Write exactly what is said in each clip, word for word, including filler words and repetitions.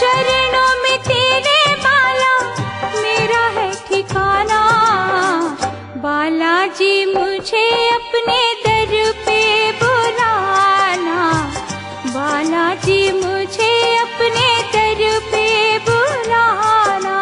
चरणों में तेरे बाला मेरा है ठिकाना। बालाजी मुझे अपने दर पे बुलाना, बालाजी मुझे अपने दर पे बुलाना।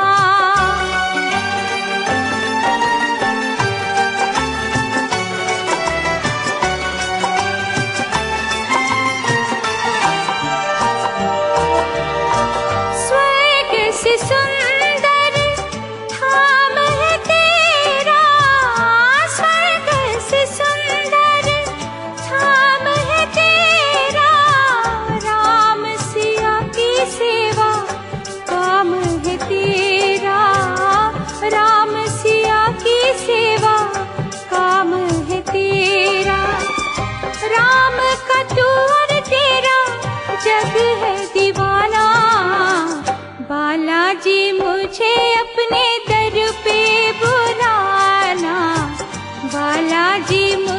स्वर्ग से सुंदर धाम है तेरा, स्वर्ग से सुंदर धाम है तेरा। राम सिया की सेवा काम है तेरा, राम सिया की सेवा काम है तेरा। राम का तू और तेरा जग है दीवाना। बालाजी मुझे अपने दर पे बुलाना, बालाजी